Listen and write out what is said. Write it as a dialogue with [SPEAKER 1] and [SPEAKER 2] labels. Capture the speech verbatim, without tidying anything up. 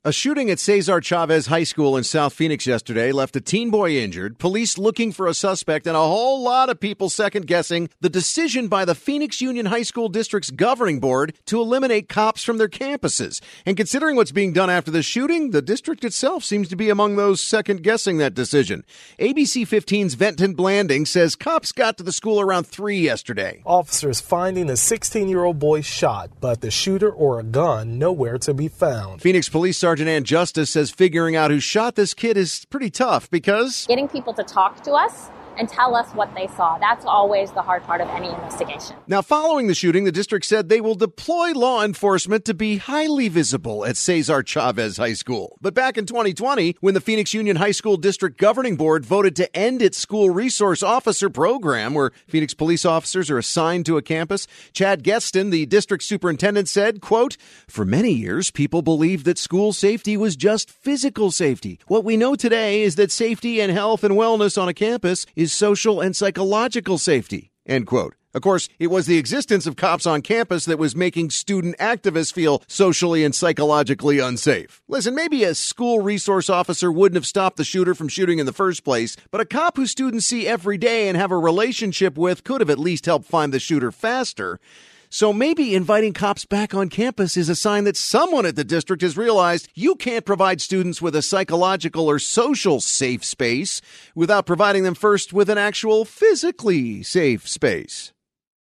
[SPEAKER 1] A shooting at Cesar Chavez High School in South Phoenix yesterday left a teen boy injured, police looking for a suspect, and a whole lot of people second-guessing the decision by the Phoenix Union High School District's governing board to eliminate cops from their campuses. And considering what's being done after the shooting, the district itself seems to be among those second-guessing that decision. A B C fifteen's Venton Blanding says cops got to the school around three yesterday.
[SPEAKER 2] Officers finding a sixteen-year-old boy shot, but the shooter or a gun nowhere to be found.
[SPEAKER 1] Phoenix Police Sergeant Sergeant Ann Justice says figuring out who shot this kid is pretty tough because
[SPEAKER 3] getting people to talk to us and tell us what they saw. That's always the hard part of any investigation.
[SPEAKER 1] Now, following the shooting, the district said they will deploy law enforcement to be highly visible at Cesar Chavez High School. But back in twenty twenty, when the Phoenix Union High School District Governing Board voted to end its school resource officer program, where Phoenix police officers are assigned to a campus, Chad Geston, the district superintendent, said, quote, "For many years, people believed that school safety was just physical safety. What we know today is that safety and health and wellness on a campus is social and psychological safety," end quote. Of course, it was the existence of cops on campus that was making student activists feel socially and psychologically unsafe. Listen, maybe a school resource officer wouldn't have stopped the shooter from shooting in the first place, but a cop who students see every day and have a relationship with could have at least helped find the shooter faster. So maybe inviting cops back on campus is a sign that someone at the district has realized you can't provide students with a psychological or social safe space without providing them first with an actual physically safe space.